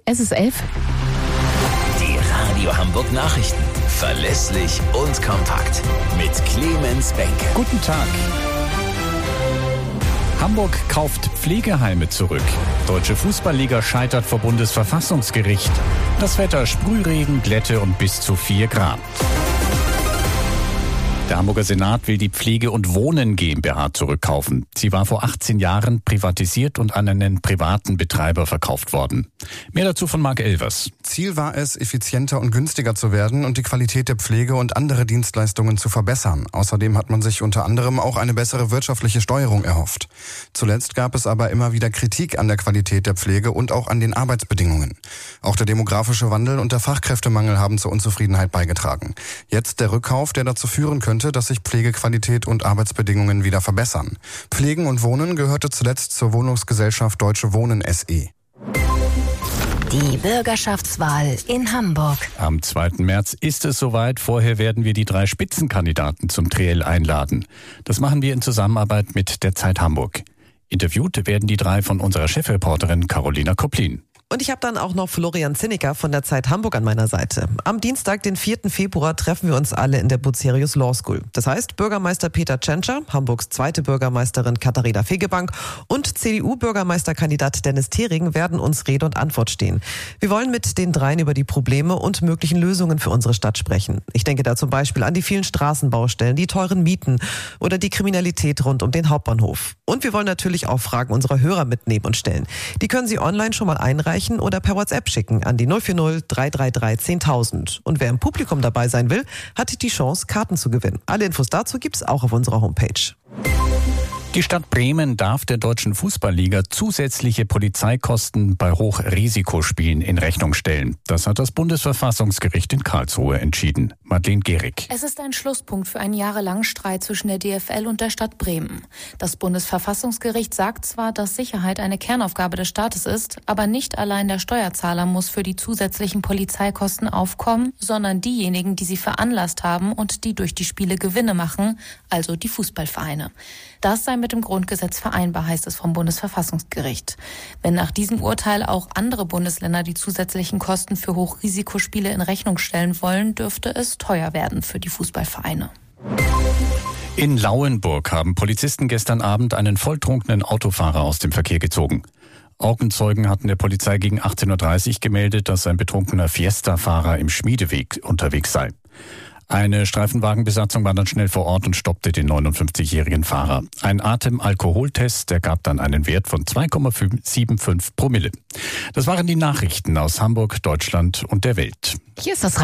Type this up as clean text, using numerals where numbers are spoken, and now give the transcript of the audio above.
Es ist 11. Die Radio Hamburg Nachrichten. Verlässlich und kompakt. Mit Clemens Benke. Guten Tag. Hamburg kauft Pflegeheime zurück. Deutsche Fußballliga scheitert vor Bundesverfassungsgericht. Das Wetter: Sprühregen, Glätte und bis zu 4 Grad. Der Hamburger Senat will die Pflege- und Wohnen GmbH zurückkaufen. Sie war vor 18 Jahren privatisiert und an einen privaten Betreiber verkauft worden. Mehr dazu von Marc Elvers. Ziel war es, effizienter und günstiger zu werden und die Qualität der Pflege und andere Dienstleistungen zu verbessern. Außerdem hat man sich unter anderem auch eine bessere wirtschaftliche Steuerung erhofft. Zuletzt gab es aber immer wieder Kritik an der Qualität der Pflege und auch an den Arbeitsbedingungen. Auch der demografische Wandel und der Fachkräftemangel haben zur Unzufriedenheit beigetragen. Jetzt der Rückkauf, der dazu führen könnte, dass sich Pflegequalität und Arbeitsbedingungen wieder verbessern. Pflegen und Wohnen gehörte zuletzt zur Wohnungsgesellschaft Deutsche Wohnen SE. Die Bürgerschaftswahl in Hamburg. Am 2. März ist es soweit. Vorher werden wir die 3 Spitzenkandidaten zum Triell einladen. Das machen wir in Zusammenarbeit mit der Zeit Hamburg. Interviewt werden die 3 von unserer Chefreporterin Carolina Koplin. Und ich habe dann auch noch Florian Zinnecker von der Zeit Hamburg an meiner Seite. Am Dienstag, den 4. Februar, treffen wir uns alle in der Bucerius Law School. Das heißt, Bürgermeister Peter Tschentscher, Hamburgs zweite Bürgermeisterin Katharina Fegebank und CDU-Bürgermeisterkandidat Dennis Thering werden uns Rede und Antwort stehen. Wir wollen mit den 3 über die Probleme und möglichen Lösungen für unsere Stadt sprechen. Ich denke da zum Beispiel an die vielen Straßenbaustellen, die teuren Mieten oder die Kriminalität rund um den Hauptbahnhof. Und wir wollen natürlich auch Fragen unserer Hörer mitnehmen und stellen. Die können Sie online schon mal einreichen oder per WhatsApp schicken an die 040 333 10.000. Und wer im Publikum dabei sein will, hat die Chance, Karten zu gewinnen. Alle Infos dazu gibt's auch auf unserer Homepage. Die Stadt Bremen darf der Deutschen Fußballliga zusätzliche Polizeikosten bei Hochrisikospielen in Rechnung stellen. Das hat das Bundesverfassungsgericht in Karlsruhe entschieden. Madeleine Gehrig. Es ist ein Schlusspunkt für einen jahrelangen Streit zwischen der DFL und der Stadt Bremen. Das Bundesverfassungsgericht sagt zwar, dass Sicherheit eine Kernaufgabe des Staates ist, aber nicht allein der Steuerzahler muss für die zusätzlichen Polizeikosten aufkommen, sondern diejenigen, die sie veranlasst haben und die durch die Spiele Gewinne machen, also die Fußballvereine. Das sei mit dem Grundgesetz vereinbar, heißt es vom Bundesverfassungsgericht. Wenn nach diesem Urteil auch andere Bundesländer die zusätzlichen Kosten für Hochrisikospiele in Rechnung stellen wollen, dürfte es teuer werden für die Fußballvereine. In Lauenburg haben Polizisten gestern Abend einen volltrunkenen Autofahrer aus dem Verkehr gezogen. Augenzeugen hatten der Polizei gegen 18.30 Uhr gemeldet, dass ein betrunkener Fiesta-Fahrer im Schmiedeweg unterwegs sei. Eine Streifenwagenbesatzung war dann schnell vor Ort und stoppte den 59-jährigen Fahrer. Ein Atemalkoholtest, der gab dann einen Wert von 2,75 Promille. Das waren die Nachrichten aus Hamburg, Deutschland und der Welt. Hier ist das